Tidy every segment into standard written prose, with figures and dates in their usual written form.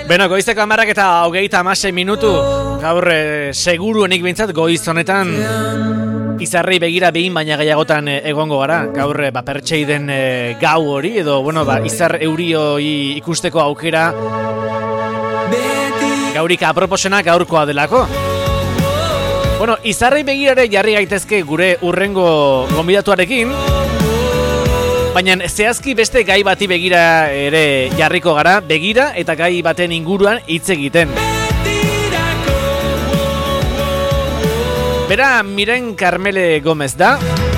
Beno, goizeko 10:26 minutu. Gaur seguruenik bintzat goiz honetan izarrei begira behin baina gehiagotan egongo gara. Gaur pertseiden gau hori edo izar eurioi ikusteko aukera gaurik aproposena gaurkoa delako. Izarrei begirare jarri gaitezke gure urrengo gonbidatuarekin, baina zehazki beste gai bati begira ere jarriko gara, begira eta gai baten inguruan hitz egiten. Bera Miren Carmele Gomez da.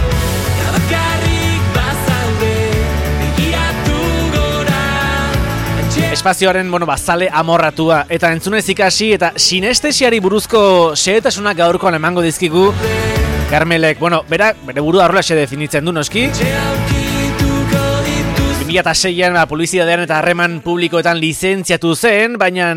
Espazioaren, zale amorratua eta entzunez ikasi eta sinestesiari buruzko xehetasunak gaurkoan emango dizkigu Carmelek. Bere burua horrelaxe definitzen du noski. 2006an publizitatean eta harreman publikoetan lizentziatu zen, baina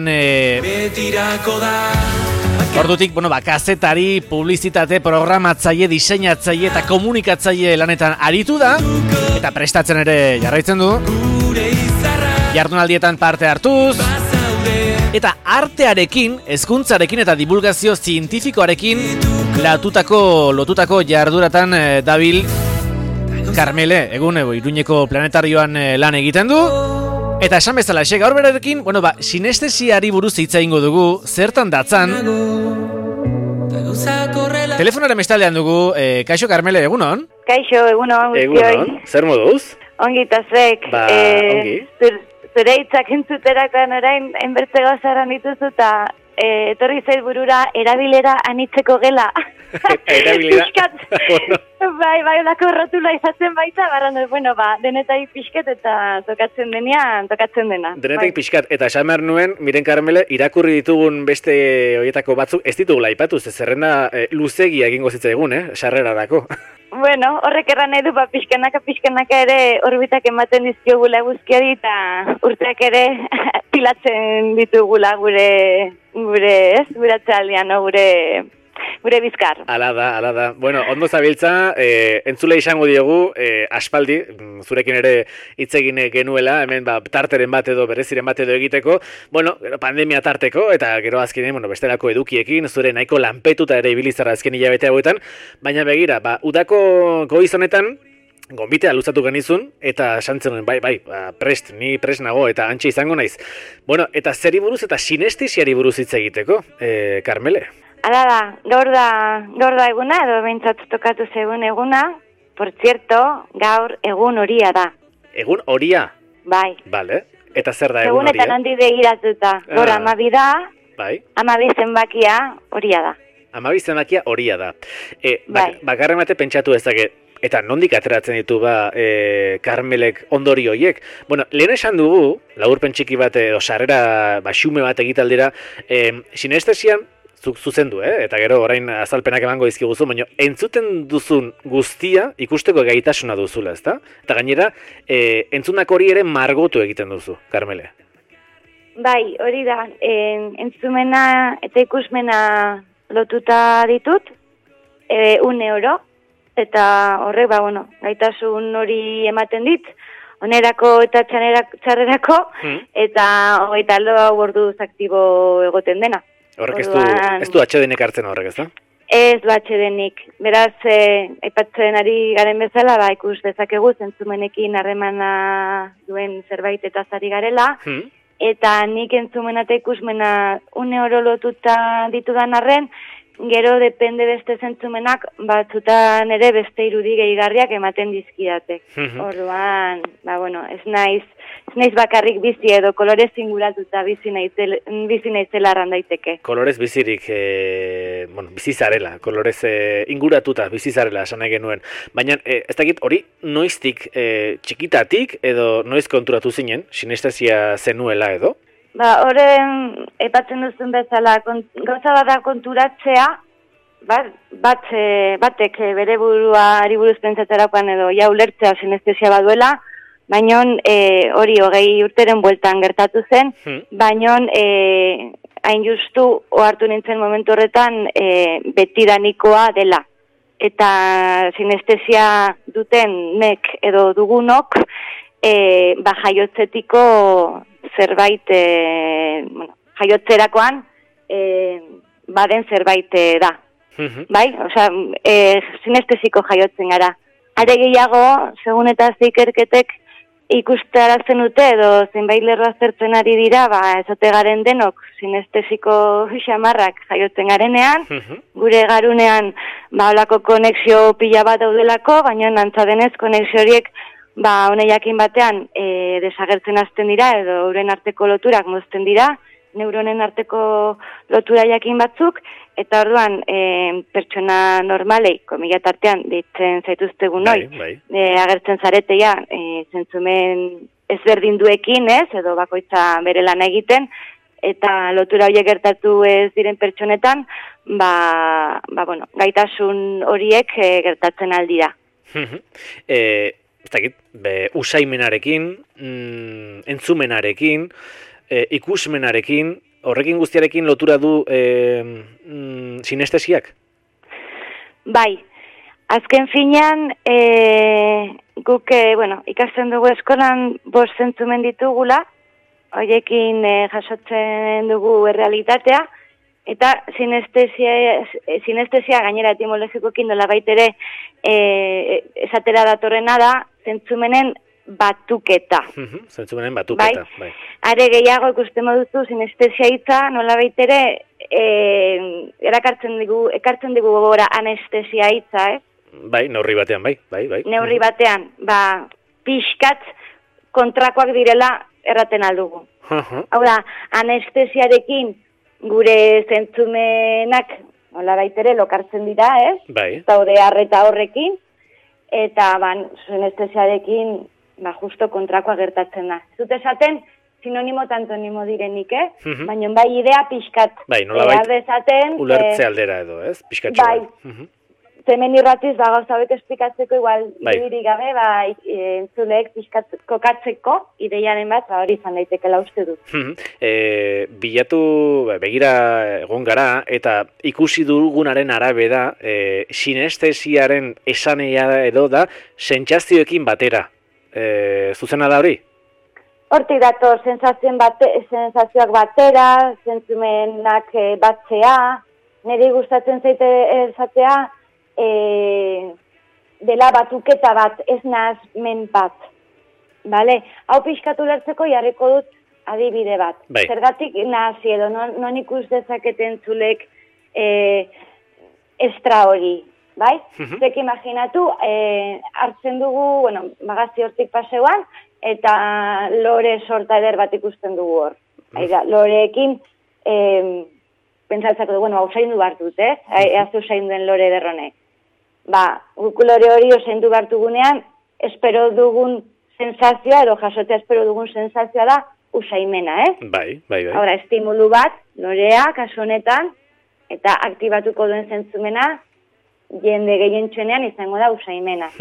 ordutik, kazetari, publizitate, programatzaile, diseinatzaile eta komunikatzaile lanetan aritu da eta prestatzen ere jarraitzen du. Jardunaldietan parte hartuz eta artearekin, hezkuntzarekin eta divulgazio zientifikoarekin lotutako jarduratan dabil Carmele. Egun Iruñeko planetarioan lan egiten du. Eta esan bezala, gaur berarekin, sinestesiari buruz hitz egingo dugu, zertan datzan. Telefonaren bestaldean dugu, kaixo Carmele, egunon? Kaixo, egunon. Egunon, zer moduz? Ongi eta zek. Ongi. Zure hitzak entzuterakan orain, enbertze gauzaran dituzu eta etorri zait burura erabilera anitzeko gela. Erabilera? Bai, olako rotula izatzen baita, denetai pixket eta tokatzen dena. Denetai pixkat, eta esan behar nuen, Miren Carmele, irakurri ditugun beste horietako batzuk, ez ditugula aipatu, zerrenda luzegia egingo zitzaigun, sarrerarako. Horrek erran nahi du, pixkanaka ere orbitak ematen dizkiogula guzkiari eta urteak ere pilatzen ditugula gure atzaldian, gure bizkar. Ala da. Ondo zabiltza, entzule izango diogu, aspaldi, zurekin ere hitz egin genuela, hemen tarteren bat edo berreziren bat edo egiteko, pandemia tarteko, eta gero azkenean, bestelako edukiekin, zure nahiko lanpetuta ere ibilizarra azken hilabete hauetan, baina begira, udako goiz honetan, gonbitea luzatu genizun, eta santzen nuen, ni prest nago, eta antxe izango naiz. Eta zeri buruz eta sinestesiari buruz hitz egiteko, Carmele? Hala da, gaur da eguna, edo behintzat tokatu zegoen eguna, por cierto, gaur egun horia da. Egun horia? Bai. Vale, eta zer da egun horia? Egunetan handi begiratuta, gaur 12 da, bai. 12 zenbakia horia da. 12 zenbakia horia da. Bai. Bakarren bate pentsatu ezake, eta nondik ateratzen ditu Carmelek ondori horiek? Lehen esan dugu, laburpen txiki bat edo sarrera xume bat egitaldera, sinestesian zuzendu, eta gero orain azalpenak emango dizkiguzu, baina entzuten duzun guztia ikusteko gaitasuna duzula, ezta? Eta gainera, entzunak hori ere margotu egiten duzu, Carmele. Bai, hori da, entzumena eta ikusmena lotuta ditut, €1, eta horrek, gaitasun hori ematen dit, onerako eta txarrerako, eta 24 orduz aktibo egoten dena. Horrek ez du atxedenik hartzen horrek, ez da? Ez du atxedenik. Beraz, aipatzen ari garen bezala, ikus dezakegu zentzumenekin harremana duen zerbait eta zari garela, eta nik entzumena eta ikusmena €1 lotuta ditudan arren, gero depende beste zentzumenak, batzutan ere beste irudi gehigarriak ematen dizkidate. Orduan, ez naiz bakarrik bizi edo kolorez inguratuta bizi naizela arran daiteke. Kolorez bizirik, bizi zarela, kolorez inguratuta bizi zarela esan nahi genuen. Baina, ez dakit hori noiztik txikitatik edo noiz konturatu zinen, sinestesia zenuela edo? Horren, epatzen duzun bezala, gauza bat da konturatzea, batek bere buruari buruz pentsatzerakoan edo ulertzea sinestesia baduela, baina hori 20 urteren bueltan gertatu zen, baina hain justu ohartu nintzen momentu horretan betidanikoa dela. Eta sinestesia duten nek edo dugunok jaiotzetiko zerbait, jaiotzerakoan baden zerbait da. Bai? Osea, sinestesiko jaiotzen gara. Are gehiago, segun eta ikerketek ikustarazten dute edo zenbait lerro aztertzen ari dira, ezote garen denok sinestesiko xamarrak jaiotzen garenean, gure garunean holako konexio pila bat daudelako, baina antza denez konexio horiek une jakin batean desagertzen hasten dira edo euren arteko loturak mozten dira, neuronen arteko lotura jakin batzuk, eta orduan pertsona normalei, komila tartean, ditzen zaituztegun noi, agertzen zareteia, zentzumen ezberdinduekin, edo bakoitza bere lan egiten, eta lotura horiek gertatu ez diren pertsonetan, gaitasun horiek gertatzen aldira. Usaimenarekin, entzumenarekin, ikusmenarekin, horrekin guztiarekin lotura du sinestesiak? Bai, azken finean guk ikasten dugu eskolan 5 zentzumen ditugula, horiekin jasotzen dugu errealitatea, eta sinestesia gainera etimologikoekin nolabait ere esatera datorrena da zentzumenen batuketa. Zentzumenen batuketa, bai. Are gehiago ikusten moduzu sinestesia hitza nolabait ere ekartzen digu gogora anestesia hitza, Bai, neurri batean, bai. Neurri batean, pixkat kontrakoak direla erraten aldugu. Hau da, anestesiarekin gure zentzumenak nolabait ere lokartzen dira, Bai. Zaude arreta horrekin, eta sinestesiarekin justo kontrakoa gertatzen da. Zut esaten, sinonimo eta antonimo direnik, baina bai idea pixkat. Bai, nolabait ulertze aldera edo, pixkatxo. Bai, zemen irratiz gauza hauek esplikatzeko igual irudirik gabe, entzuleek pixkat kokatzeko ideiaren bat, hori izan daitekela uste dut. Bilatu, begira egon gara, eta ikusi dugunaren arabera, sinestesiaren esaneia edo da, sentsazioekin batera. Zuzena da hori? Hortik dator, sensazioak batera, zentzumenak batzea, niri gustatzen zaite esatea, dela batuketa bat, ez nahazmen bat. Hau pixkatu lertzeko jarriko dut adibide bat. Zergatik nahazi edo, non ikus dezaketen zulek estra hori. Zek imaginatu, hartzen dugu, magazi hortik paseuan, eta lore sorta eder bat ikusten dugu hor. Loreekin, pentsatzak dugu, hau zaindu bartut, eaztu zainduen lore ederronek. Guk lore hori zaindu bartugunean, espero dugun sensazioa, edo jasotea espero dugun sensazioa da, usaimena, Bai. Hora, estimulu bat, lorea, kasu honetan, eta aktibatuko duen zentzumena, jende gehientsuenean izango da usaimena.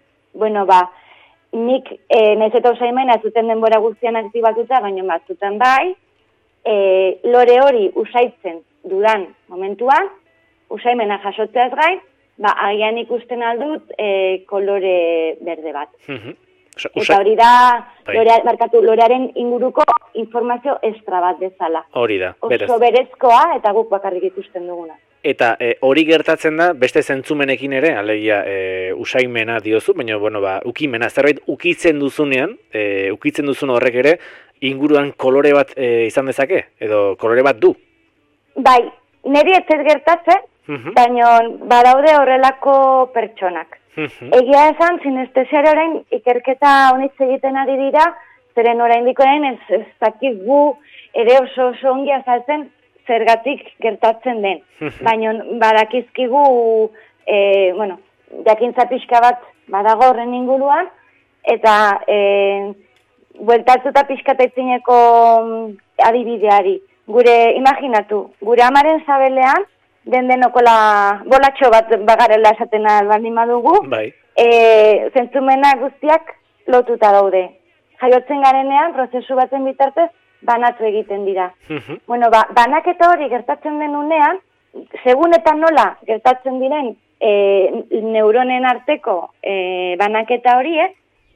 Nik nahiz eta usaimena ez zuten denbora guztian aktibatuta, baina batzutan bai, lore hori usaitzen dudan momentuan, usaimena jasotzeaz gain, agian ikusten aldut kolore berde bat. Eta hori da, lorearen inguruko informazio estra bat bezala. Hori da, berez. Oso berezkoa eta guk bakarrik ikusten duguna. Eta hori gertatzen da, beste zentzumenekin ere, alegia usaimena diozu, baina, ukimena, zerbait ukitzen duzunean, ukitzen duzun horrek ere, inguruan kolore bat izan dezake, edo kolore bat du? Bai, niri ez gertatzen, baina badaude horrelako pertsonak. Egia esan, sinestesiare orain ikerketa honitz egiten ari dira, zeren oraindikoen ez dakigu ere oso ongi azaltzen zergatik gertatzen den. Baina badakizkigu, jakintza pixka bat badago horren inguruan, eta bueltatzuta pixka taitzineko adibideari. Imaginatu, gure amaren zabelean, denokola bolatxo bat bagarela esaten albaldin badugu, zentzumena guztiak lotuta daude. Jaiotzen garenean, prozesu baten bitartez, banatu egiten dira. Banaketa hori gertatzen den unean, segun eta nola gertatzen diren neuronen arteko banaketa horiek,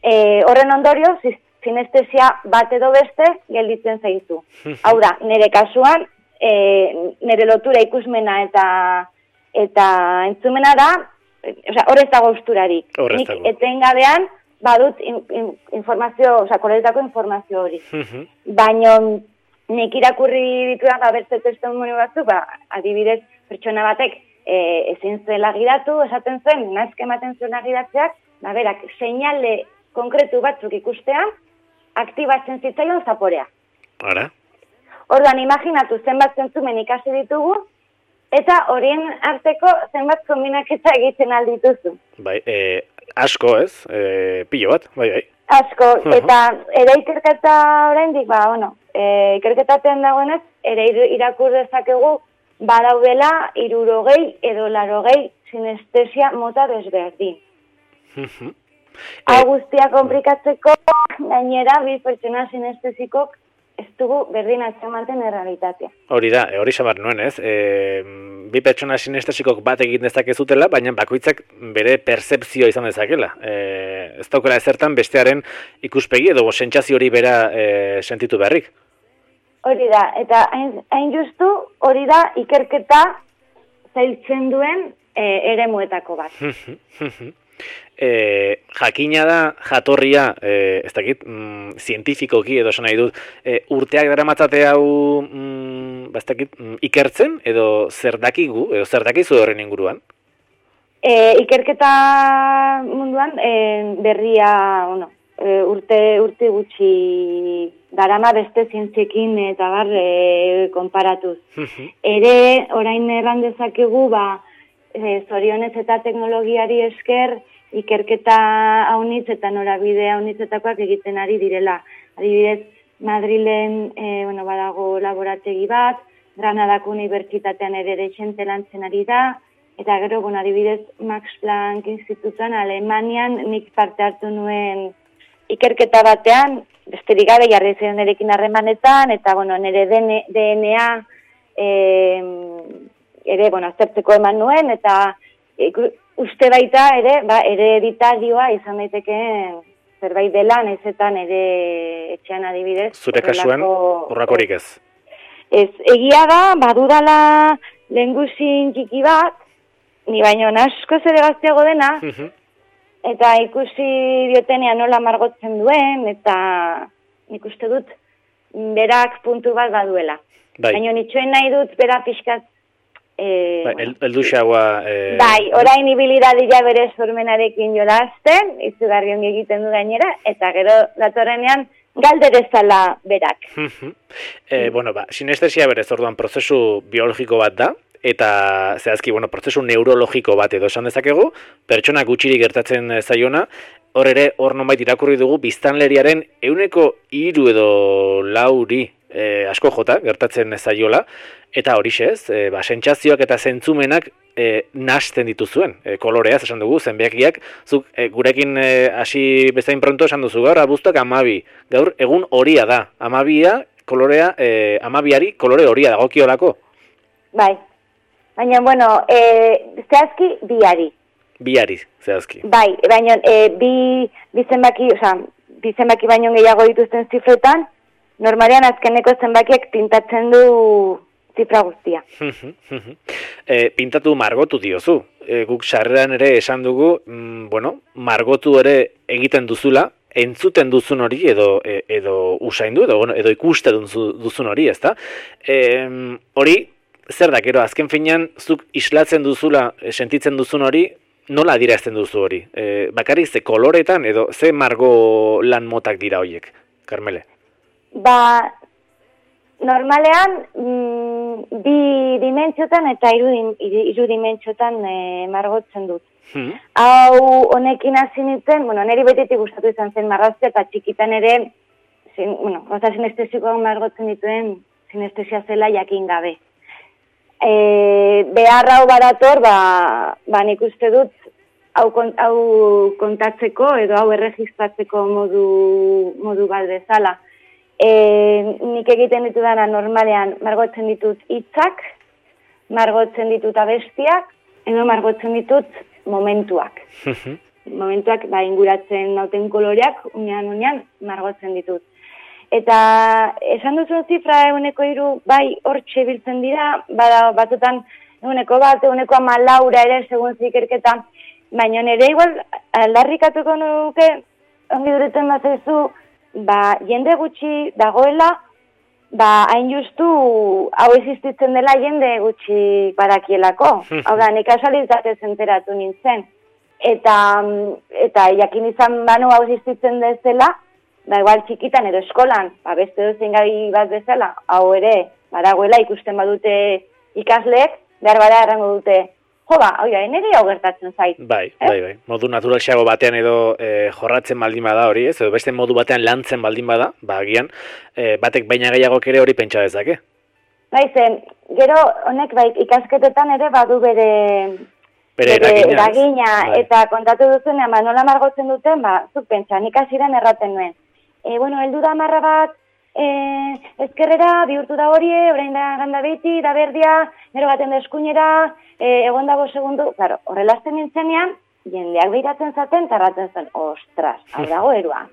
horren ondorio, sinestesia bat edo beste gelditzen zaizu. Hau da, nire kasuan, nire lotura ikusmena eta entzumena da, horrez dago usturarik. Nik etengabean badut informazio, koloretako informazio hori. Baina nik irakurri ditudan, bertze testimoni batzuk, adibidez, pertsona batek ezin zela gidatu, esaten zen, nazke ematen zuen gidatzeak, berak, seinale konkretu batzuk ikustean, aktibatzen zitzaion zaporea. Ara? Orduan, imaginatu zenbat zentzumen ikasi ditugu, eta horien arteko zenbat kombinaketa egiten aldituzu. Bai, asko ez, pilo bat, bai. Asko, eta ere ikerketa oraindik, ikerketaten dagoenez, ere irakur dezakegu, badaudela 60 edo 80 sinestesia mota desberdin. Hau guztia konplikatzeko, gainera, bi pertsona sinestesikok ez dugu berdin atzematen errealitatea. Hori da, hori sabar nuen ez, bi pertsona sinestesikok bat egin dezakezutela, baina bakoitzak bere percepzioa izan dezakela. Ez daukela ezertan bestearen ikuspegi edo sentsazio hori bera sentitu beharrik. Hori da, eta hain justu hori da ikerketa zailtzen duen eremuetako bat. Jakina da jatorria, ez dakit, zientifikoki edo esan nahi dut, urteak daramatzate hau ez dakit, ikertzen edo zer dakigu, edo zer dakizu horren inguruan? Ikerketa munduan berria, urte gutxi darama beste zientziekin eta konparatuz. Ere, orain erran dezakegu, zorionez eta teknologiari esker, ikerketa haunitz eta norabide haunitzetakoak egiten ari direla. Adibidez, Madrilen badago laborategi bat, Granadako Unibertsitatean ere dexente lantzen ari da, eta gero, adibidez, Max Planck Institutuan Alemanian nik parte hartu nuen ikerketa batean, besterik gabe jarri ziren nerekin harremanetan, eta nire DNA ere, aztertzeko eman nuen, eta uste baita ere, hereditarioa izan daitekeen zerbait dela, nahizetan ere etxean adibidez. Zure kasuan, horrakorik ez? Ez, egia da, badudala lehengusин txiki bat, ni baino asko zere gazteago dena, eta ikusi diotenean nola margotzen duen, eta nik uste dut berak puntu bat baduela. Baina nitxoen nahi dut bera pixkat elduxagoa... orain ibilidadila bere sormenarekin jolazten, izugarri ongi egiten du gainera, eta gero datorrenean galderezala berak. Sinestesia berez orduan prozesu biologiko bat da, eta zehazki, prozesu neurologiko bat edo esan dezakegu, pertsona gutxiri gertatzen zaiona, hor ere, hor nonbait irakurri dugu, biztanleriaren 3 edo 4 asko jota gertatzen zaiola, eta horixez, sentsazioak eta zentzumenak nahasten dituzuen, koloreaz esan dugu, zenbeakiak, zuk gurekin hasi bezain pronto esan duzu, gaur abuztuak 12, gaur egun horia da, 12ari kolore horia dagokiolako. Bai, baina, zehazki biari. Biari, zehazki. Bai, baina bi zenbaki baino gehiago dituzten zifretan, normalean azkeneko zenbakiak pintatzen du zifra guztia. Pintatu margotu diozu. Guk sarreran ere esan dugu, margotu ere egiten duzula, entzuten duzun hori edo usaindu edo ikusten duzun hori, ezta? Hori, zer da, gero, azken finean, zuk islatzen duzula, sentitzen duzun hori, nola adierazten duzu hori? Bakarrik ze koloretan edo ze margo lan motak dira horiek, Karmele? Normalean, bi dimentsiotan eta hiru dimentsiotan margotzen dut. Hau honekin hasi nintzen, niri betitik gustatu izan zen marraztea eta txikitan ere, gauza sinestesikoak margotzen dituen sinestesia zela jakin gabe. Behar hau barator, nik uste dut, hau kontatzeko edo hau erregistratzeko modu bat bezala. Nik egiten ditu dana normalean margotzen ditut hitzak, margotzen ditut abestiak, edo margotzen ditut momentuak. momentuak inguratzen nauten koloreak, unean margotzen ditut. Eta esan duzun zifra 103 bai hortxe biltzen dira, bada batzutan 101, 104 ere segun ikerketa, baina nire igual aldarrikatuko nuke, ongi duretzen bazaizu, jende gutxi dagoela, hain justu hau existitzen dela jende gutxi badakielako. Hau da, nik kasualitatez enteratu nintzen. Eta jakin izan banu hau existitzen dezela, igual txikitan edo eskolan, beste dozein gai bat bezala, hau ere, badagoela ikusten badute ikasleek, behar bada errango dute, nire hau gertatzen zait. Bai. Modu naturalxeago batean edo jorratzen baldin bada hori, ez? Edo beste modu batean lantzen baldin bada, agian, batek baina gehiagok ere hori pentsa dezake. Zen, gero honek ikasketetan ere badu bere eragina, eta kontatu duzunean, nola margotzen duten, zuk pentsa, nik hasieran erraten nuen. Heldu da marra bat, ezkerrera, bihurtu da horie, orain da ganda beti, da berdia, nero baten da eskuinera, egon dago segundu, horrela azten nintzenean, jendeak behiratzen zaten, tarratzen zen, ostras, hau dago erua.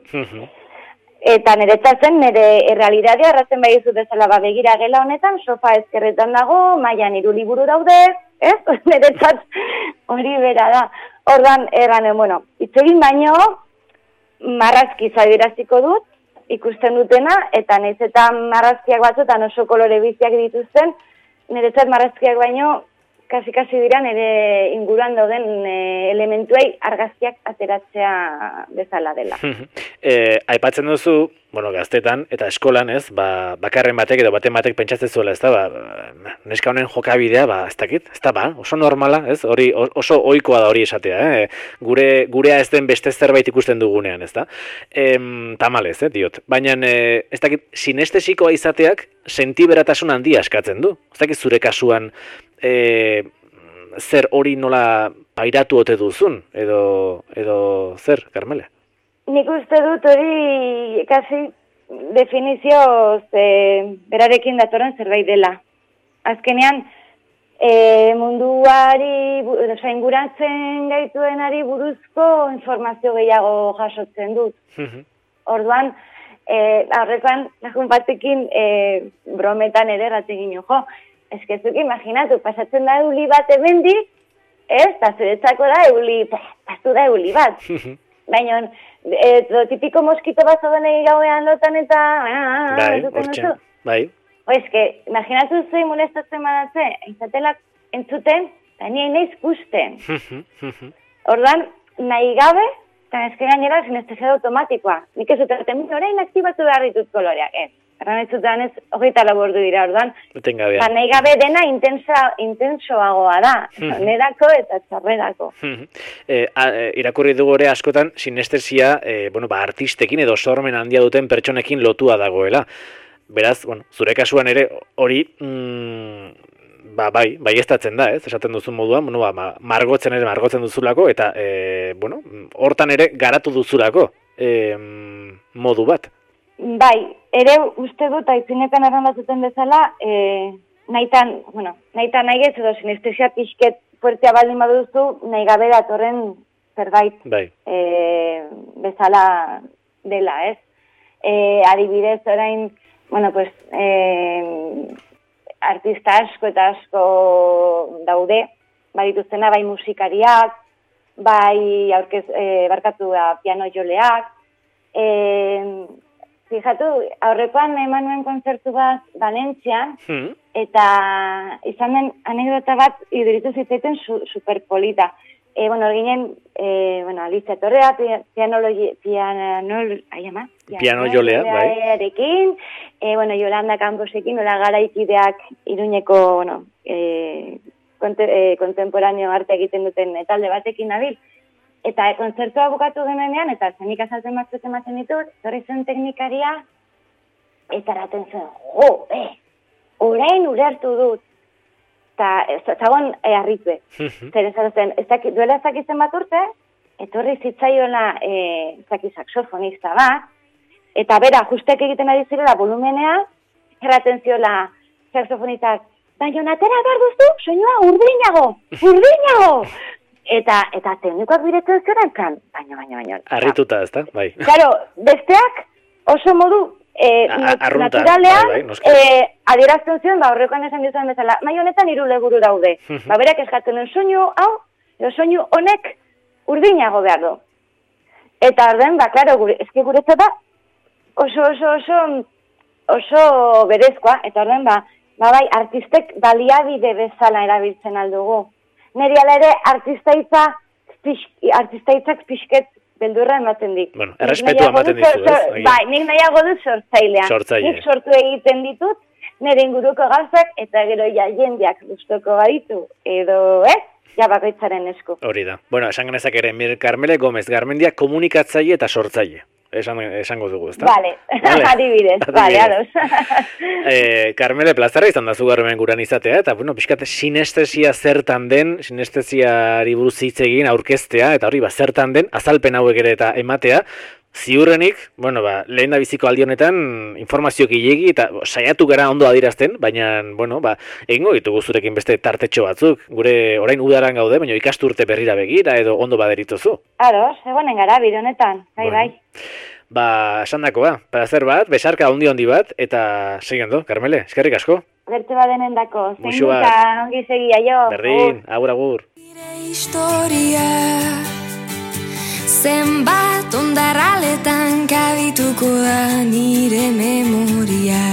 Eta niretzat nire errealitatea erratzen bai izut ezala begira gela honetan, sofa ezkerretan dago, mailan 3 liburu daude, ez? Niretzat hori bera da. Ordan itzegin baino, marrazki zabiraziko dut, ikusten dutena, eta nahiz eta marrazkiak batzutan oso kolore biziak dituzten, niretzat marrazkiak baino, kasi dira nire inguruan dauden elementuei argazkiak ateratzea bezala dela. Aipatzen duzu, gaztetan eta eskolan, ez, bakarren batek edo baten batek pentsatzen zuela, ez da, neska honen jokabidea, ez dakit, ez da, oso normala, ez, hori oso ohikoa da hori esatea, gurea ez den beste zerbait ikusten dugunean, ez da, tamalez, diot, baina, ez dakit, sinestesikoa izateak sentiberatasun handia eskatzen du, ez dakit zure kasuan, zer hori nola pairatu ote duzun, edo zer, Karmele? Nik uste dut hori kasi definizioz berarekin datorren zerbait dela. Azkenean, munduari, inguratzen gaituenari buruzko informazio gehiago jasotzen dut. Orduan, horrekoan, lagun batekin brometan ere rategin jo. Ez kezuk imaginatu, pasatzen da euli bat emendik, eta zuretzako da pastu da euli bat. Baina, tipiko moskito bat zauden gauean lotan eta... Bai. Imaginatu zuen molestatzen badatze, izatelak entzuten, eta nien nahiz gusten. Ordan, nahi gabe, eta ezke gainera sinestesia automatikoa. Nik ez dutaten, orain aktibatu behar ditut koloreak, ez. Erran ez zutan ez, 24 ordu dira, orduan. Nahi gabe dena intensoagoa da, nerako eta txarrerako. Irakurri dugu ere askotan, sinestesia, artistekin edo sormen handia duten pertsonekin lotua dagoela. Beraz, zure kasuan ere hori, bai estatzen da, ez? Esaten duzun moduan, margotzen duzulako, eta, hortan ere garatu duzulako modu bat. Bai, ere uste dut aitzinetan erran batzuten bezala, nahi gez edo sinestesia pixket fuertea baldin baduzu, nahi gabe datorren zerbait bezala dela, ez? Adibidez, orain, artista asko eta asko daude, badituztena bai musikariak, bai piano joleak, fijatu, aurrekoan eman nuen kontzertu bat Valentzian, eta izan den anekdota bat iduritu zitzaiten superpolita. Ginen, Alicia Torrea, piano jolea, bai. Yolanda Camposekin, garaikideak Iruñeko, kontemporaneo arte egiten duten talde batekin nabil. Eta kontzertua bukatu denean, eta zenik azaltzen batzuk ematen ditut, zorri zen teknikaria, eta eraten zen, orain ulertu dut. Eta zagoen harritze. Zer ezatzen, duela ezakitzen bat urte, etorri zitzaioela saxofonista bat, eta bera, justek egiten ari zirela volumenea, erraten ziola saxofonistak, baina atera behar duztu, soinua urdinago! Eta teknikoak biretzen zioran kan, baina. Arrituta, ezta? Bai. Claro, besteak oso modu naturalean adierazten zion, horrekoan esan dizuen bezala, mai honetan 3 leburu daude. Berak eskatzen duen soinu hau, edo soinu honek urdinago behar du. Eta orden, claro, eski guretzat da oso berezkoa, eta orden, bai, artistek baliabide bezala erabiltzen aldugu. Neri ala ere artistaitzak pixket beldurra ematen dik. Bueno, errespetua ematen dizu, ez? Bai, nik nahiago dut sortzailean. Sortzaile. Nik sortu egiten ditut, nire inguruko gauzak, eta gero jendeak gustoko baditu, edo, bakoitzaren esku. Hori da. Bueno, esan genezak ere, Carmele Gomez Garmendia komunikatzaile eta sortzaile. Esango dugu, ezta? Vale, adibidez, ados. Carmele, plazara izan da zugarren guran izatea, eta, bueno, pixkat sinestesia zertan den, sinestesiari buruz hitz egin aurkeztea, eta hori, zertan den, azalpen hauek ere eta ematea, ziurrenik, bueno, lehen da biziko aldi honetan informazio gilegi eta saiatu gara ondo adirazten, baina, bueno, egingo ditugu zurekin beste tartetxo batzuk, gure orain udaran gaude, baina ikasturte berrira begira edo ondo baderituzu. Ados, egonen gara bide honetan, bai. Esan dakoa, plazer bat, besarka handi bat, eta segendo, Carmele, eskerrik asko. Bertu badenen dako, muxu bat. Ongi segia jo. Berdin, agur. Zenbat ondarraletan kabituko da nire memoria.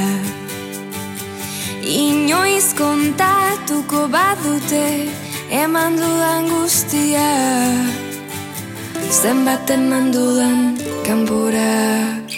Inoiz kontatuko badute eman dudan guztia. Zenbat eman dudan kanpora.